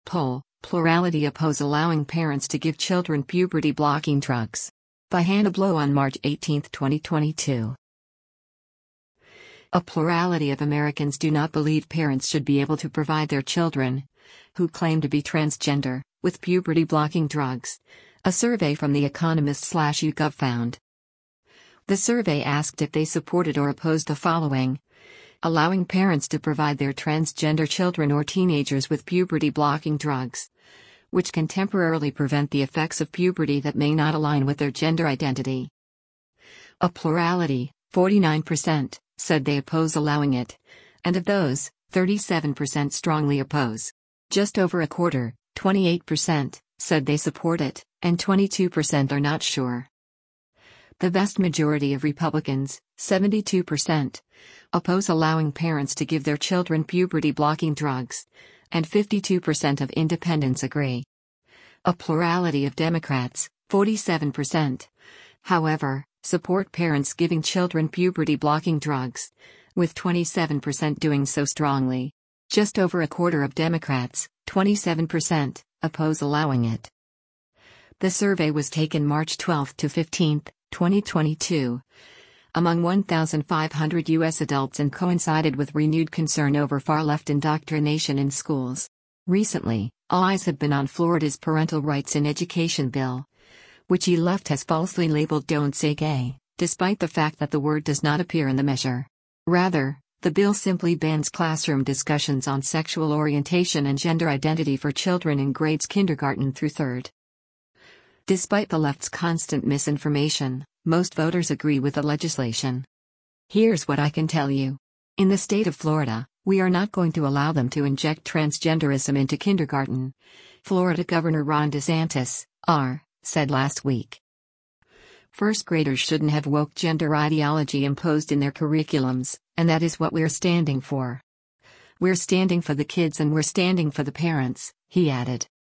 poll, plurality oppose allowing parents to give children puberty-blocking drugs. By Hannah Blow on March 18, 2022. A plurality of Americans do not believe parents should be able to provide their children, who claim to be transgender, with puberty-blocking drugs. A survey from The Economist/YouGov found. The survey asked if they supported or opposed the following: allowing parents to provide their transgender children or teenagers with puberty-blocking drugs, which can temporarily prevent the effects of puberty that may not align with their gender identity. A plurality, 49%, said they oppose allowing it, and of those, 37% strongly oppose. Just over a quarter, 28%, said they support it, and 22% are not sure. The vast majority of Republicans, 72%, oppose allowing parents to give their children puberty-blocking drugs, and 52% of independents agree. A plurality of Democrats, 47%, however, support parents giving children puberty-blocking drugs, with 27% doing so strongly. Just over a quarter of Democrats, 27%, oppose allowing it. The survey was taken March 12 to 15, 2022, among 1,500 U.S. adults and coincided with renewed concern over far-left indoctrination in schools. Recently, all eyes have been on Florida's parental rights in education bill, which the left has falsely labeled "Don't Say Gay," despite the fact that the word does not appear in the measure. Rather, the bill simply bans classroom discussions on sexual orientation and gender identity for children in grades kindergarten through 3rd. Despite the left's constant misinformation, most voters agree with the legislation. Here's what I can tell you. In the state of Florida, we are not going to allow them to inject transgenderism into kindergarten, Florida Governor Ron DeSantis, R., said last week. First graders shouldn't have woke gender ideology imposed in their curriculums, and that is what we're standing for. We're standing for the kids and we're standing for the parents, he added.